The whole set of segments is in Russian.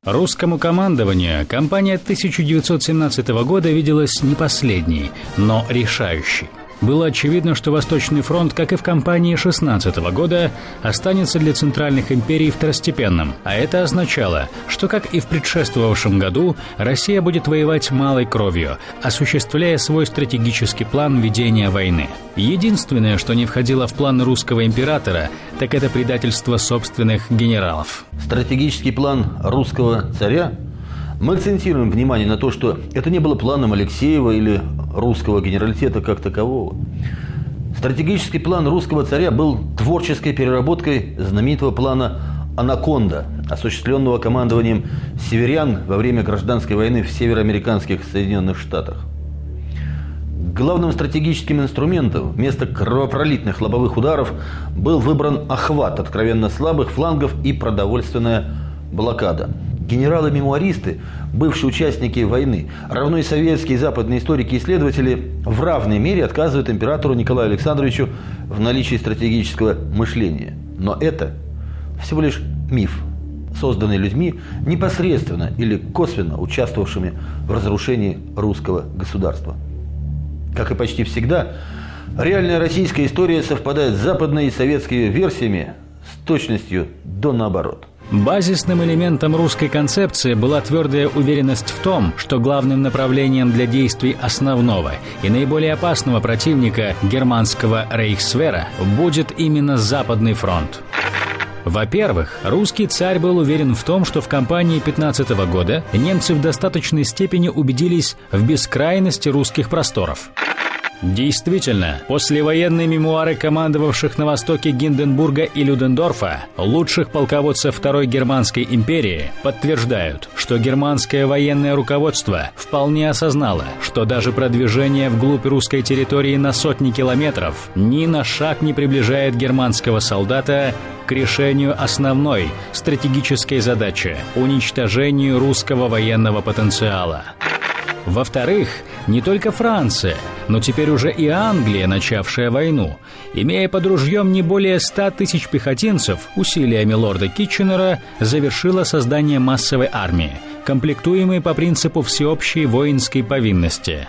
Русскому командованию кампания 1917 года виделась не последней, но решающей. Было очевидно, что Восточный фронт, как и в кампании 16 года, останется для центральных империй второстепенным. А это означало, что, как и в предшествовавшем году, Россия будет воевать малой кровью, осуществляя свой стратегический план ведения войны. Единственное, что не входило в план русского императора, так это предательство собственных генералов. Стратегический план русского царя. Мы акцентируем внимание на то, что это не было планом Алексеева или русского генералитета как такового. Стратегический план русского царя был творческой переработкой знаменитого плана «Анаконда», осуществленного командованием северян во время гражданской войны в североамериканских Соединенных Штатах. Главным стратегическим инструментом вместо кровопролитных лобовых ударов был выбран охват откровенно слабых флангов и продовольственная блокада. Генералы-мемуаристы, бывшие участники войны, равно и советские и западные историки и исследователи в равной мере отказывают императору Николаю Александровичу в наличии стратегического мышления. Но это всего лишь миф, созданный людьми, непосредственно или косвенно участвовавшими в разрушении русского государства. Как и почти всегда, реальная российская история совпадает с западной и советскими версиями с точностью до наоборот. Базисным элементом русской концепции была твердая уверенность в том, что главным направлением для действий основного и наиболее опасного противника германского рейхсвера будет именно Западный фронт. Во-первых, русский царь был уверен в том, что в кампании 15 года немцы в достаточной степени убедились в бескрайности русских просторов. Действительно, послевоенные мемуары командовавших на востоке Гинденбурга и Людендорфа, лучших полководцев Второй Германской империи, подтверждают, что германское военное руководство вполне осознало, что даже продвижение вглубь русской территории на сотни километров ни на шаг не приближает германского солдата к решению основной стратегической задачи – уничтожению русского военного потенциала. Во-вторых, не только Франция, но теперь уже и Англия, начавшая войну, имея под ружьем не более 100 тысяч пехотинцев, усилиями лорда Китченера завершила создание массовой армии, комплектуемой по принципу всеобщей воинской повинности.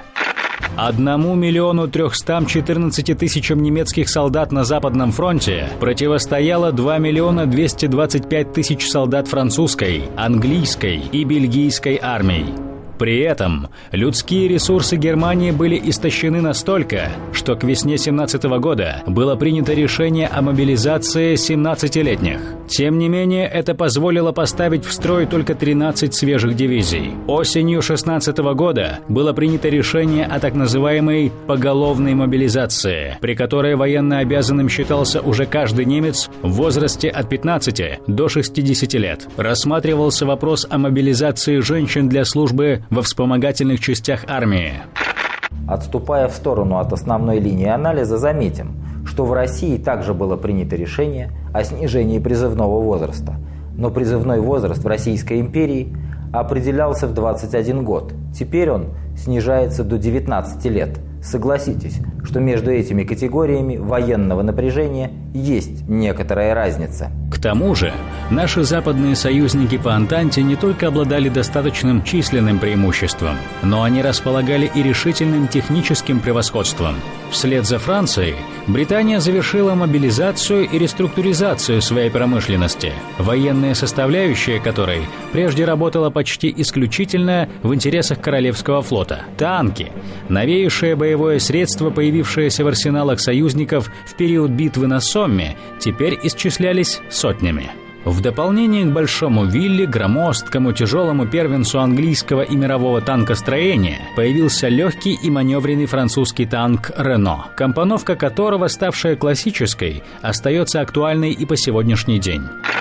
1 314 000 немецких солдат на Западном фронте противостояло 2 225 000 солдат французской, английской и бельгийской армий. При этом людские ресурсы Германии были истощены настолько, что к весне 17 года было принято решение о мобилизации 17-летних. Тем не менее, это позволило поставить в строй только 13 свежих дивизий. Осенью 16 года было принято решение о так называемой поголовной мобилизации, при которой военнообязанным считался уже каждый немец в возрасте от 15 до 60 лет. Рассматривался вопрос о мобилизации женщин для службы во вспомогательных частях армии. Отступая в сторону от основной линии анализа, заметим, что в России также было принято решение о снижении призывного возраста. Но призывной возраст в Российской империи определялся в 21 год. Теперь он снижается до 19 лет. Согласитесь, что между этими категориями военного напряжения есть некоторая разница. К тому же, наши западные союзники по Антанте не только обладали достаточным численным преимуществом, но они располагали и решительным техническим превосходством. Вслед за Францией, Британия завершила мобилизацию и реструктуризацию своей промышленности, военная составляющая которой прежде работала почти исключительно в интересах Королевского флота. Танки, новейшее боевое средство, появившееся в арсеналах союзников в период битвы на Сомме, теперь исчислялись сотнями. В дополнение к большому Вилли, громоздкому, тяжелому первенцу английского и мирового танкостроения появился легкий и маневренный французский танк «Рено», компоновка которого, ставшая классической, остается актуальной и по сегодняшний день.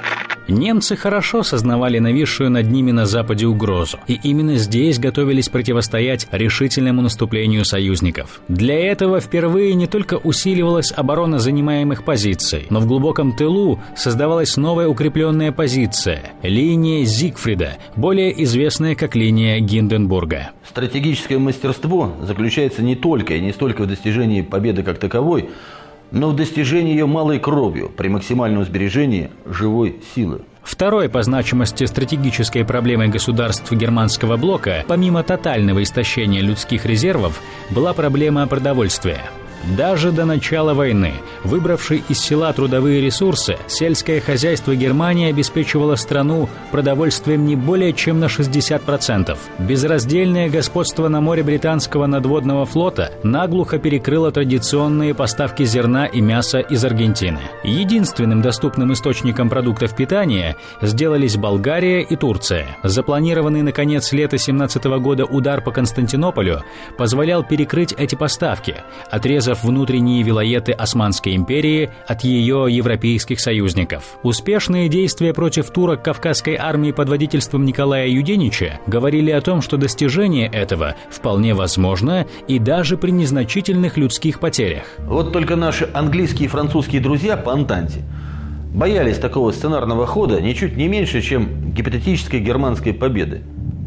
Немцы хорошо сознавали нависшую над ними на Западе угрозу, и именно здесь готовились противостоять решительному наступлению союзников. Для этого впервые не только усиливалась оборона занимаемых позиций, но в глубоком тылу создавалась новая укрепленная позиция – линия Зигфрида, более известная как линия Гинденбурга. Стратегическое мастерство заключается не только и не столько в достижении победы как таковой, но в достижении ее малой кровью при максимальном сбережении живой силы. Второй по значимости стратегической проблемой государств германского блока, помимо тотального истощения людских резервов, была проблема продовольствия. Даже до начала войны, выбравший из села трудовые ресурсы, сельское хозяйство Германии обеспечивало страну продовольствием не более чем на 60%. Безраздельное господство на море британского надводного флота наглухо перекрыло традиционные поставки зерна и мяса из Аргентины. Единственным доступным источником продуктов питания сделались Болгария и Турция. Запланированный на конец лета 2017 года удар по Константинополю позволял перекрыть эти поставки, отрезав внутренние вилаеты Османской империи от ее европейских союзников. Успешные действия против турок Кавказской армии под водительством Николая Юденича говорили о том, что достижение этого вполне возможно и даже при незначительных людских потерях. Вот только наши английские и французские друзья по Антанте боялись такого сценарного хода ничуть не меньше, чем гипотетической германской победы.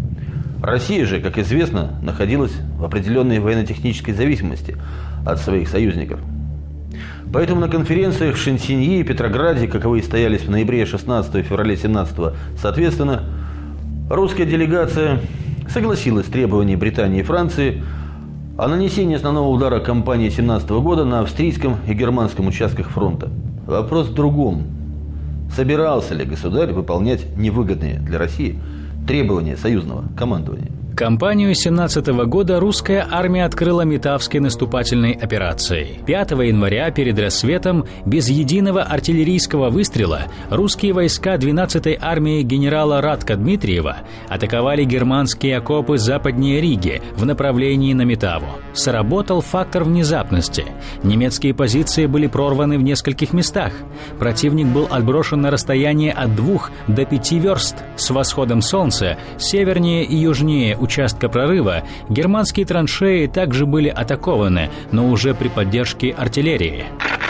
Россия же, как известно, находилась в определенной военно-технической зависимости от своих союзников. Поэтому на конференциях в Шансиньи и Петрограде, каковые состоялись в ноябре 16 и феврале 17, соответственно, русская делегация согласилась с требованием Британии и Франции о нанесении основного удара кампании 17 года на австрийском и германском участках фронта. Вопрос в другом. Собирался ли государь выполнять невыгодные для России требования союзного командования? Кампанию 17 года русская армия открыла Метавской наступательной операцией. 5 января перед рассветом без единого артиллерийского выстрела русские войска 12-й армии генерала Радка Дмитриева атаковали германские окопы западнее Риги в направлении на Метаву. Сработал фактор внезапности. Немецкие позиции были прорваны в нескольких местах. Противник был отброшен на расстояние от 2 до 5 верст. С восходом солнца севернее и южнее участка прорыва германские траншеи также были атакованы, но уже при поддержке артиллерии.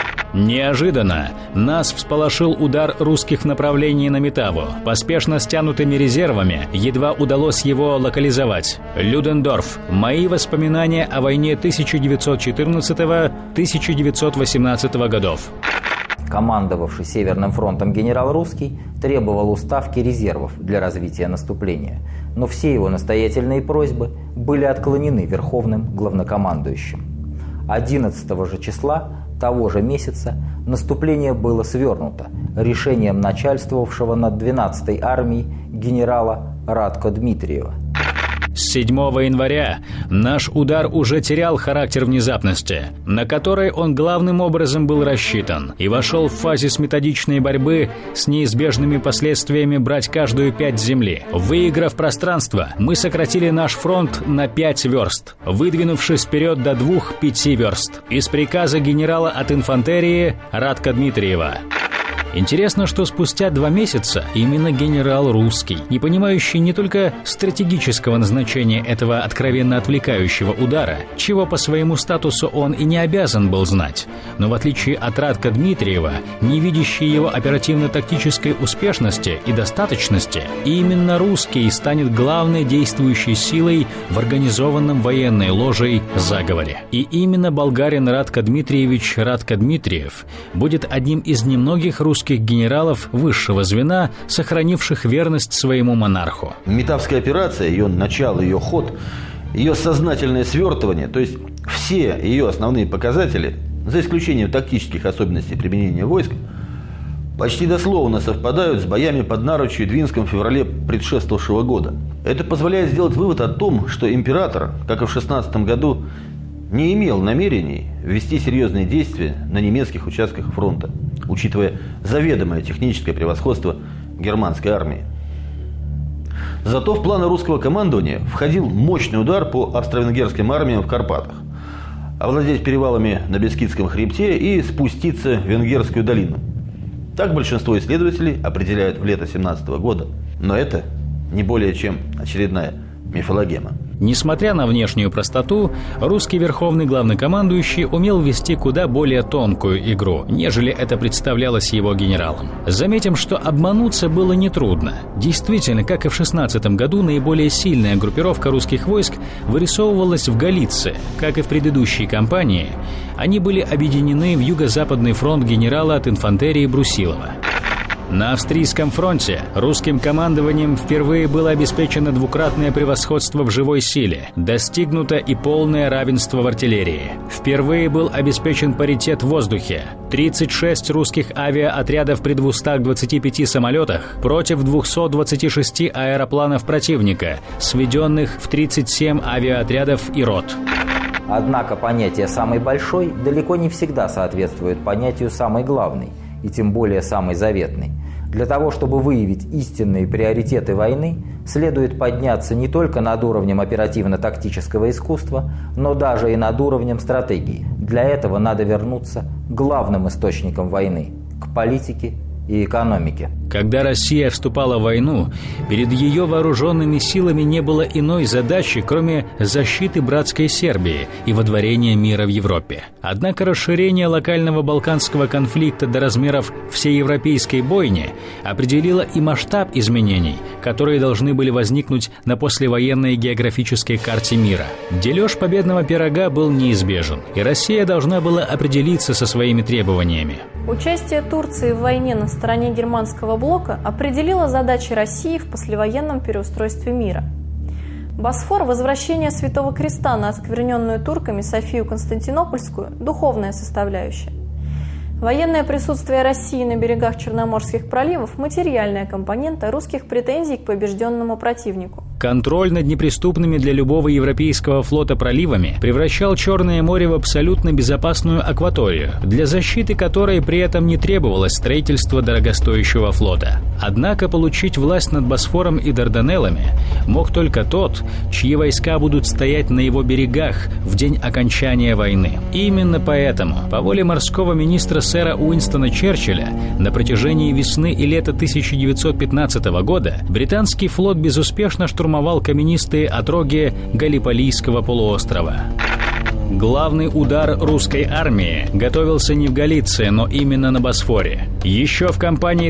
Неожиданно нас всполошил удар русских в направлении на Метаву. Поспешно стянутыми резервами едва удалось его локализовать. Людендорф. Мои воспоминания о войне 1914-1918 годов. Командовавший Северным фронтом генерал Русский требовал уставки резервов для развития наступления, но все его настоятельные просьбы были отклонены Верховным главнокомандующим. 11 же числа того же месяца наступление было свернуто решением начальствовавшего над 12-й армией генерала Радко Дмитриева. С 7 января наш удар уже терял характер внезапности, на который он главным образом был рассчитан, и вошел в фазис методичной борьбы с неизбежными последствиями брать каждую пять земли. Выиграв пространство, мы сократили наш фронт на 5 верст, выдвинувшись вперед до 2-5 верст. Из приказа генерала от инфантерии Радка Дмитриева. Интересно, что спустя 2 месяца именно генерал Русский, не понимающий не только стратегического назначения этого откровенно отвлекающего удара, чего по своему статусу он и не обязан был знать, но в отличие от Радка Дмитриева, не видящий его оперативно-тактической успешности и достаточности, именно Русский станет главной действующей силой в организованном военной ложей заговоре. И именно болгарин Радко Дмитриевич Радко Дмитриев будет одним из немногих русских генералов высшего звена, сохранивших верность своему монарху. Метавская операция, ее начало, ее ход, ее сознательное свертывание, то есть все ее основные показатели, за исключением тактических особенностей применения войск, почти дословно совпадают с боями под Нарочью и Двинском в феврале предшествовавшего года. Это позволяет сделать вывод о том, что император, как и в 16 году, не имел намерений ввести серьезные действия на немецких участках фронта, учитывая заведомое техническое превосходство германской армии. Зато в планы русского командования входил мощный удар по австро-венгерским армиям в Карпатах, овладеть перевалами на Бескидском хребте и спуститься в Венгерскую долину. Так большинство исследователей определяют в лето 17 года, но это не более чем очередная мифологема. Несмотря на внешнюю простоту, русский верховный главнокомандующий умел вести куда более тонкую игру, нежели это представлялось его генералам. Заметим, что обмануться было нетрудно. Действительно, как и в 16 году, наиболее сильная группировка русских войск вырисовывалась в Галиции. Как и в предыдущей кампании, они были объединены в юго-западный фронт генерала от инфантерии Брусилова. На Австрийском фронте русским командованием впервые было обеспечено двукратное превосходство в живой силе, достигнуто и полное равенство в артиллерии. Впервые был обеспечен паритет в воздухе. 36 русских авиаотрядов при 225 самолетах против 226 аэропланов противника, сведенных в 37 авиаотрядов и рот. Однако понятие «самый большой» далеко не всегда соответствует понятию «самый главный», и тем более «самый заветный». Для того, чтобы выявить истинные приоритеты войны, следует подняться не только над уровнем оперативно-тактического искусства, но даже и над уровнем стратегии. Для этого надо вернуться к главным источникам войны – к политике и экономике. Когда Россия вступала в войну, перед ее вооруженными силами не было иной задачи, кроме защиты братской Сербии и водворения мира в Европе. Однако расширение локального балканского конфликта до размеров всеевропейской бойни определило и масштаб изменений, которые должны были возникнуть на послевоенной географической карте мира. Дележ победного пирога был неизбежен, и Россия должна была определиться со своими требованиями. Участие Турции в войне на стороне германского блока определило задачи России в послевоенном переустройстве мира. Босфор – возвращение Святого Креста на оскверненную турками Софию Константинопольскую – духовная составляющая. Военное присутствие России на берегах Черноморских проливов – материальная компонента русских претензий к побежденному противнику. Контроль над неприступными для любого европейского флота проливами превращал Черное море в абсолютно безопасную акваторию, для защиты которой при этом не требовалось строительство дорогостоящего флота. Однако получить власть над Босфором и Дарданеллами мог только тот, чьи войска будут стоять на его берегах в день окончания войны. Именно поэтому, по воле морского министра сэра Уинстона Черчилля, на протяжении весны и лета 1915 года британский флот безуспешно штурмовал каменистые отроги Галлиполийского полуострова. Главный удар русской армии готовился не в Галиции, но именно на Босфоре. Еще в кампании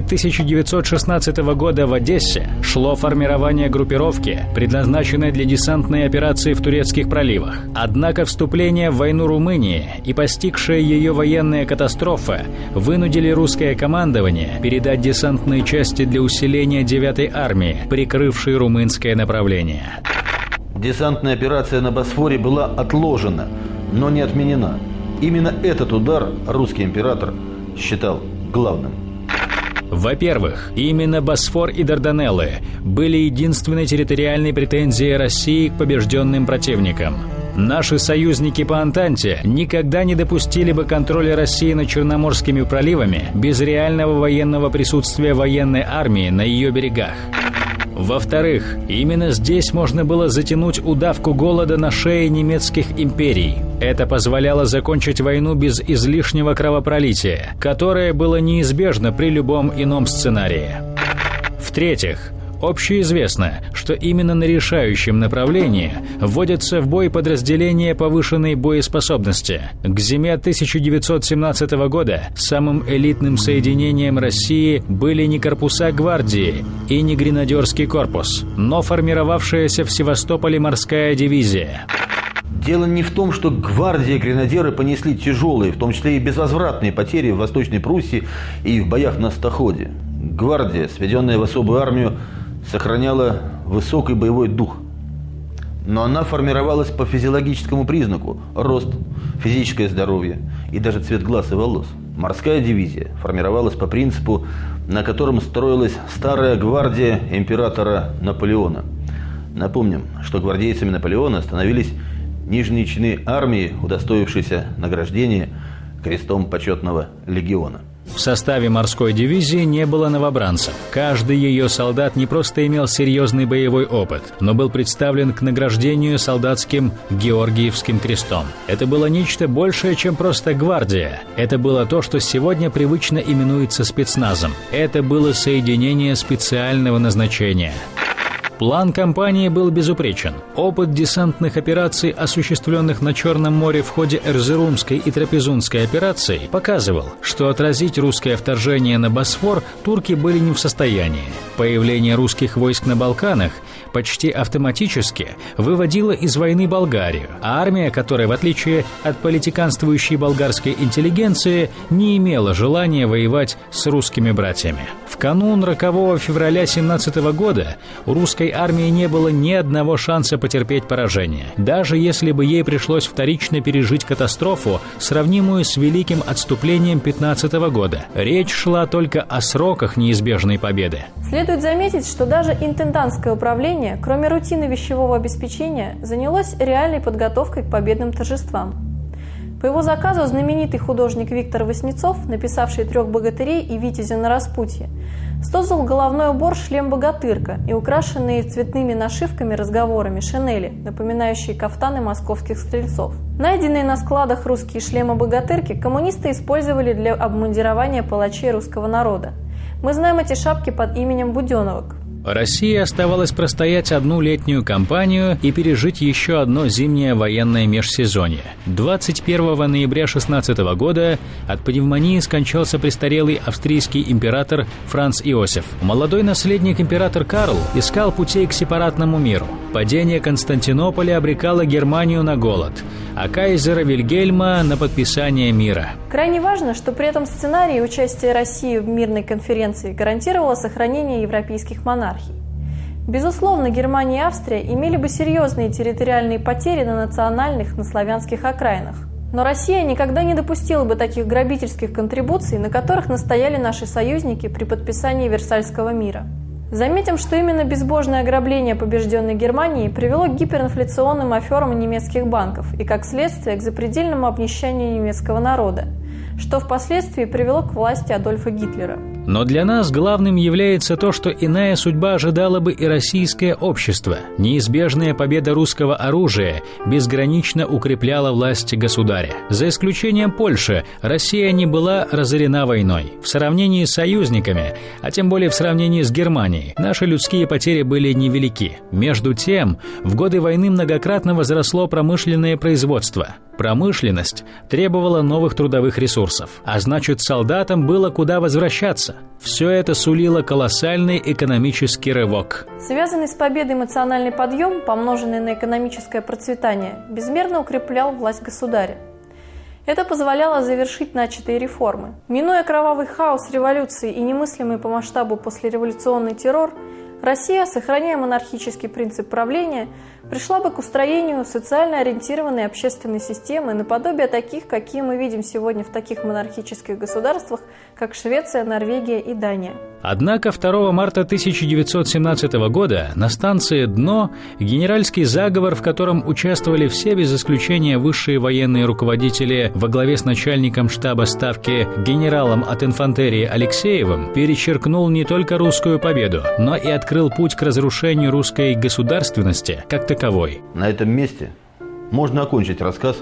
1916 года в Одессе шло формирование группировки, предназначенной для десантной операции в турецких проливах. Однако вступление в войну Румынии и постигшая ее военная катастрофа вынудили русское командование передать десантные части для усиления 9-й армии, прикрывшей румынское направление. Десантная операция на Босфоре была отложена, но не отменена. Именно этот удар русский император считал главным. Во-первых, именно Босфор и Дарданеллы были единственной территориальной претензией России к побежденным противникам. Наши союзники по Антанте никогда не допустили бы контроля России над Черноморскими проливами без реального военного присутствия военной армии на ее берегах. Во-вторых, именно здесь можно было затянуть удавку голода на шее немецких империй. Это позволяло закончить войну без излишнего кровопролития, которое было неизбежно при любом ином сценарии. В-третьих, общеизвестно, что именно на решающем направлении вводятся в бой подразделения повышенной боеспособности. К зиме 1917 года самым элитным соединением России были не корпуса гвардии и не гренадерский корпус, но формировавшаяся в Севастополе морская дивизия. Дело не в том, что гвардия и гренадеры понесли тяжелые, в том числе и безвозвратные потери в Восточной Пруссии и в боях на Стаходе. Гвардия, сведенная в особую армию, сохраняла высокий боевой дух. Но она формировалась по физиологическому признаку – рост, физическое здоровье и даже цвет глаз и волос. Морская дивизия формировалась по принципу, на котором строилась старая гвардия императора Наполеона. Напомним, что гвардейцами Наполеона становились нижние чины армии, удостоившиеся награждения крестом почетного легиона. В составе морской дивизии не было новобранцев. Каждый ее солдат не просто имел серьезный боевой опыт, но был представлен к награждению солдатским Георгиевским крестом. Это было нечто большее, чем просто гвардия. Это было то, что сегодня привычно именуется спецназом. Это было соединение специального назначения. План кампании был безупречен. Опыт десантных операций, осуществленных на Черном море в ходе Эрзерумской и Трапезунской операций, показывал, что отразить русское вторжение на Босфор турки были не в состоянии. Появление русских войск на Балканах почти автоматически выводила из войны Болгарию, а армия, которая, в отличие от политиканствующей болгарской интеллигенции, не имела желания воевать с русскими братьями. В канун рокового февраля 17 года у русской армии не было ни одного шанса потерпеть поражение, даже если бы ей пришлось вторично пережить катастрофу, сравнимую с великим отступлением 15 года. Речь шла только о сроках неизбежной победы. Следует заметить, что даже интендантское управление, кроме рутины вещевого обеспечения, занялось реальной подготовкой к победным торжествам. По его заказу знаменитый художник Виктор Васнецов, написавший «Трех богатырей» и «Витязя на распутье», создал головной убор «Шлем-богатырка» и украшенные цветными нашивками разговорами шинели, напоминающие кафтаны московских стрельцов. Найденные на складах русские шлемы-богатырки коммунисты использовали для обмундирования палачей русского народа. Мы знаем эти шапки под именем буденовок. России оставалось простоять одну летнюю кампанию и пережить еще одно зимнее военное межсезонье. 21 ноября 16 года от пневмонии скончался престарелый австрийский император Франц Иосиф. Молодой наследник император Карл искал путей к сепаратному миру. Падение Константинополя обрекало Германию на голод, а кайзера Вильгельма на подписание мира. Крайне важно, что при этом сценарии участия России в мирной конференции гарантировало сохранение европейских монархий. Безусловно, Германия и Австрия имели бы серьезные территориальные потери на национальных, на славянских окраинах. Но Россия никогда не допустила бы таких грабительских контрибуций, на которых настояли наши союзники при подписании Версальского мира. Заметим, что именно безбожное ограбление побежденной Германии привело к гиперинфляционным аферам немецких банков и, как следствие, к запредельному обнищанию немецкого народа, что впоследствии привело к власти Адольфа Гитлера. Но для нас главным является то, что иная судьба ожидала бы и российское общество. Неизбежная победа русского оружия безгранично укрепляла власть государя. За исключением Польши, Россия не была разорена войной. В сравнении с союзниками, а тем более в сравнении с Германией, наши людские потери были невелики. Между тем, в годы войны многократно возросло промышленное производство. Промышленность требовала новых трудовых ресурсов, а значит, солдатам было куда возвращаться. Все это сулило колоссальный экономический рывок. Связанный с победой эмоциональный подъем, помноженный на экономическое процветание, безмерно укреплял власть государя. Это позволяло завершить начатые реформы. Минуя кровавый хаос революции и немыслимый по масштабу послереволюционный террор, Россия, сохраняя монархический принцип правления, пришла бы к устроению социально ориентированной общественной системы наподобие таких, какие мы видим сегодня в таких монархических государствах, как Швеция, Норвегия и Дания. Однако 2 марта 1917 года на станции «Дно» генеральский заговор, в котором участвовали все без исключения высшие военные руководители во главе с начальником штаба ставки генералом от инфантерии Алексеевым, перечеркнул не только русскую победу, но и открыл путь к разрушению русской государственности как таковой. На этом месте можно окончить рассказ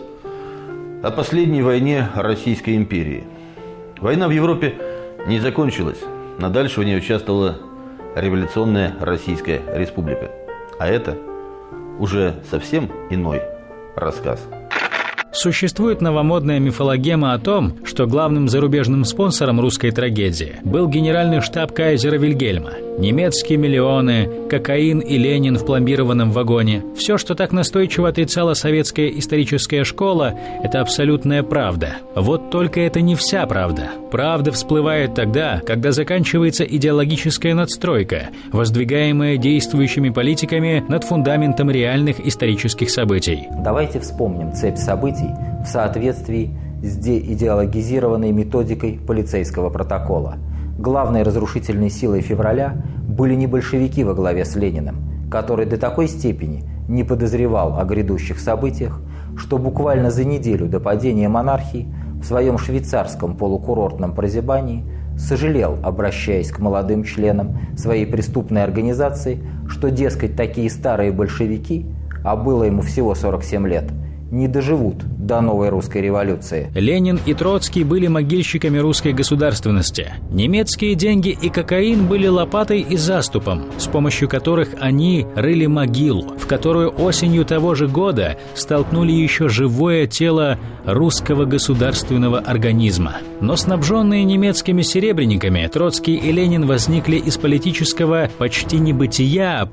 о последней войне Российской империи. Война в Европе не закончилась, но дальше в ней участвовала революционная Российская Республика. А это уже совсем иной рассказ. Существует новомодная мифологема о том, что главным зарубежным спонсором русской трагедии был генеральный штаб кайзера Вильгельма. Немецкие миллионы, кокаин и Ленин в пломбированном вагоне. Все, что так настойчиво отрицала советская историческая школа, это абсолютная правда. Вот только это не вся правда. Правда всплывает тогда, когда заканчивается идеологическая надстройка, воздвигаемая действующими политиками над фундаментом реальных исторических событий. Давайте вспомним цепь событий в соответствии с деидеологизированной методикой полицейского протокола. Главной разрушительной силой февраля были не большевики во главе с Лениным, который до такой степени не подозревал о грядущих событиях, что буквально за неделю до падения монархии в своем швейцарском полукурортном прозябании сожалел, обращаясь к молодым членам своей преступной организации, что, дескать, такие старые большевики, а было ему всего 47 лет, не доживут до новой русской революции. Ленин и Троцкий были могильщиками русской государственности. Немецкие деньги и кокаин были лопатой и заступом, с помощью которых они рыли могилу, в которую осенью того же года столкнули еще живое тело русского государственного организма. Но снабженные немецкими серебряниками, Троцкий и Ленин возникли из политического почти небытия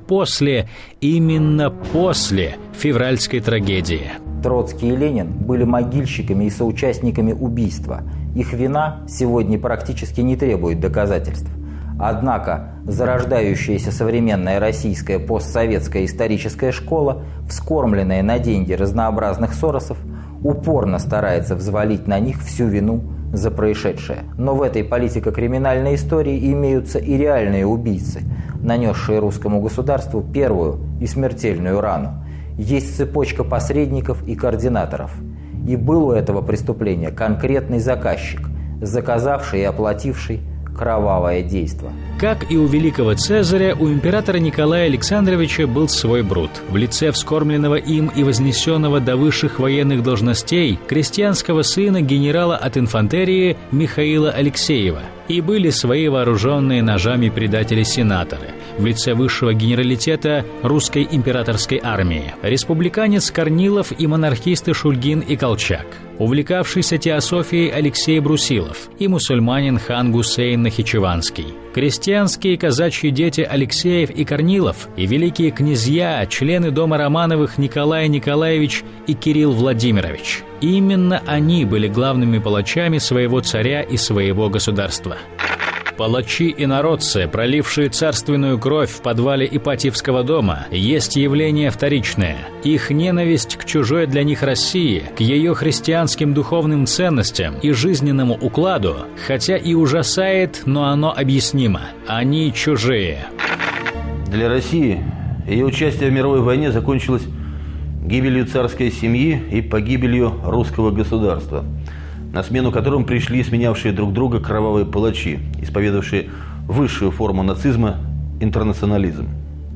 именно после февральской трагедии. Троцкий и Ленин были могильщиками и соучастниками убийства. Их вина сегодня практически не требует доказательств. Однако зарождающаяся современная российская постсоветская историческая школа, вскормленная на деньги разнообразных Соросов, упорно старается взвалить на них всю вину за происшедшее. Но в этой политико-криминальной истории имеются и реальные убийцы, нанесшие русскому государству первую и смертельную рану. Есть цепочка посредников и координаторов. И был у этого преступления конкретный заказчик, заказавший и оплативший кровавое действо. Как и у великого Цезаря, у императора Николая Александровича был свой Брут. В лице вскормленного им и вознесенного до высших военных должностей крестьянского сына генерала от инфантерии Михаила Алексеева. И были свои вооруженные ножами предатели-сенаторы в лице высшего генералитета русской императорской армии, республиканец Корнилов и монархисты Шульгин и Колчак, увлекавшийся теософией Алексей Брусилов и мусульманин хан Гусейн Нахичеванский, крестьянские казачьи дети Алексеев и Корнилов и великие князья, члены дома Романовых Николай Николаевич и Кирилл Владимирович. Именно они были главными палачами своего царя и своего государства. Палачи и народцы, пролившие царственную кровь в подвале Ипатьевского дома, есть явление вторичное. Их ненависть к чужой для них России, к ее христианским духовным ценностям и жизненному укладу, хотя и ужасает, но оно объяснимо. Они чужие. Для России ее участие в мировой войне закончилось гибелью царской семьи и погибелью русского государства, на смену которым пришли сменявшие друг друга кровавые палачи, исповедовавшие высшую форму нацизма – интернационализм.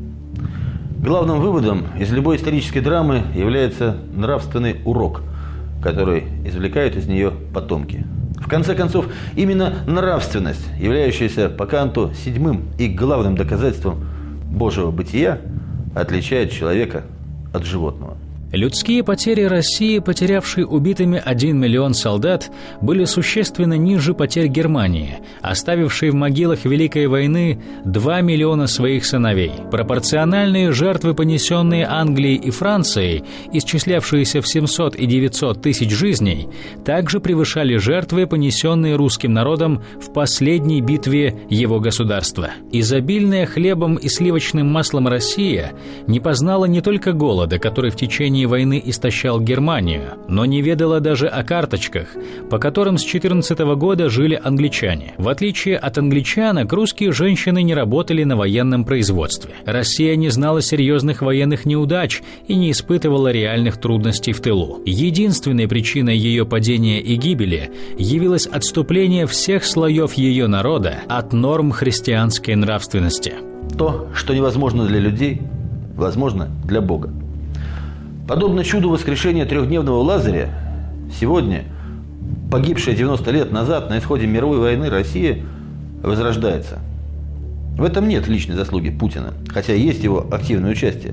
Главным выводом из любой исторической драмы является нравственный урок, который извлекают из нее потомки. В конце концов, именно нравственность, являющаяся по Канту седьмым и главным доказательством Божьего бытия, отличает человека от животного. Людские потери России, потерявшей убитыми 1 миллион солдат, были существенно ниже потерь Германии, оставившей в могилах Великой войны 2 миллиона своих сыновей. Пропорциональные жертвы, понесенные Англией и Францией, исчислявшиеся в 700 и 900 тысяч жизней, также превышали жертвы, понесенные русским народом в последней битве его государства. Изобильная хлебом и сливочным маслом Россия не познала не только голода, который в течение войны истощал Германию, но не ведала даже о карточках, по которым с 14 года жили англичане. В отличие от англичанок, русские женщины не работали на военном производстве. Россия не знала серьезных военных неудач и не испытывала реальных трудностей в тылу. Единственной причиной ее падения и гибели явилось отступление всех слоев ее народа от норм христианской нравственности. То, что невозможно для людей, возможно для Бога. Подобно чуду воскрешения трехдневного Лазаря, сегодня, погибшая 90 лет назад на исходе мировой войны, Россия возрождается. В этом нет личной заслуги Путина, хотя есть его активное участие.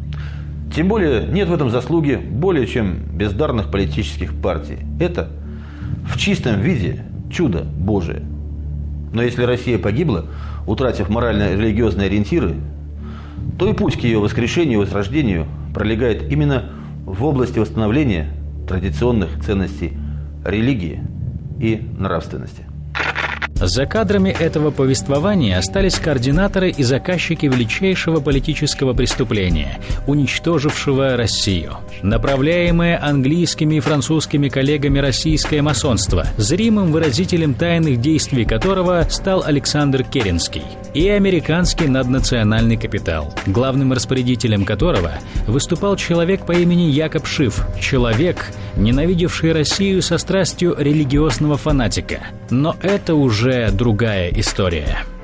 Тем более нет в этом заслуги более чем бездарных политических партий. Это в чистом виде чудо Божие. Но если Россия погибла, утратив морально-религиозные ориентиры, то и путь к ее воскрешению и возрождению пролегает именно в области восстановления традиционных ценностей религии и нравственности. За кадрами этого повествования остались координаторы и заказчики величайшего политического преступления, уничтожившего Россию. Направляемое английскими и французскими коллегами российское масонство, зримым выразителем тайных действий которого стал Александр Керенский, и американский наднациональный капитал, главным распорядителем которого выступал человек по имени Якоб Шиф, человек, ненавидевший Россию со страстью религиозного фанатика. Но это уже другая история.